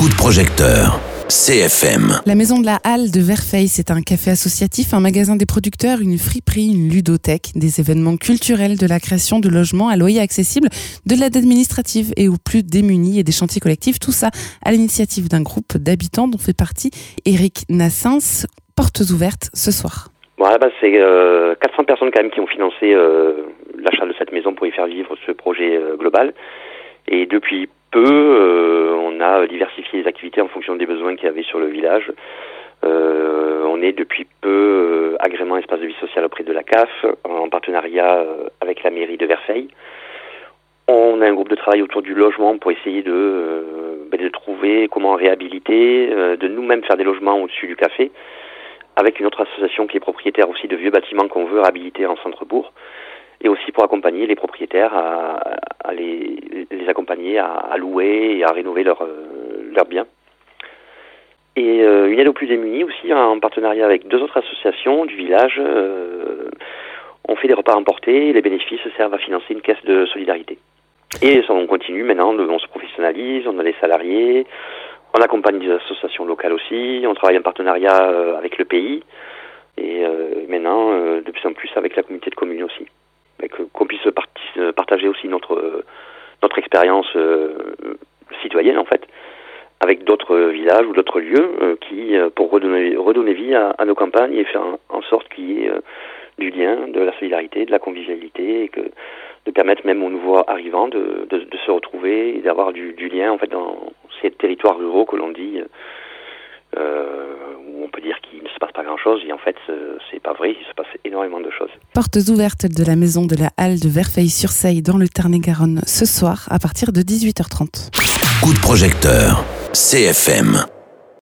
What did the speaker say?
Coup de projecteur. CFM. La Maison de la Halle de Verfeil, c'est un café associatif, un magasin des producteurs, une friperie, une ludothèque, des événements culturels, de la création de logements à loyer accessible, de l'aide administrative et aux plus démunis et des chantiers collectifs. Tout ça à l'initiative d'un groupe d'habitants dont fait partie Eric Nassens. Portes ouvertes ce soir. Bon, à la base, c'est 400 personnes quand même qui ont financé l'achat de cette maison pour y faire vivre ce projet global. Et depuis peu, on a diversifié les activités en fonction des besoins qu'il y avait sur le village. On est depuis peu agrément espace de vie sociale auprès de la CAF, en partenariat avec la mairie de Verfeil. On a un groupe de travail autour du logement pour essayer de trouver comment réhabiliter, de nous-mêmes faire des logements au-dessus du café, avec une autre association qui est propriétaire aussi de vieux bâtiments qu'on veut réhabiliter en centre-bourg, et aussi pour accompagner les propriétaires à les accompagner à louer et à rénover leurs biens. Et une aide aux plus démunis aussi, en partenariat avec 2 autres associations du village. On fait des repas emportés et les bénéfices servent à financer une caisse de solidarité. Et on continue maintenant, on se professionnalise, on a des salariés, on accompagne des associations locales aussi, on travaille en partenariat avec le pays et maintenant de plus en plus avec la communauté de communes aussi. Qu'on puisse partager aussi notre expérience citoyenne en fait, avec d'autres villages ou d'autres lieux pour redonner vie à nos campagnes et faire en sorte qu'il y ait du lien, de la solidarité, de la convivialité, et de permettre même aux nouveaux arrivants de se retrouver et d'avoir du lien en fait dans ces territoires ruraux que l'on dit où on peut dire qu'il ne se passe pas grand-chose et en fait c'est pas vrai, il se passe énormément de choses. Portes ouvertes de la Maison de la Halle de Verfeil-sur-Seille dans le Tarn-et-Garonne ce soir à partir de 18h30. Coup de projecteur. CFM.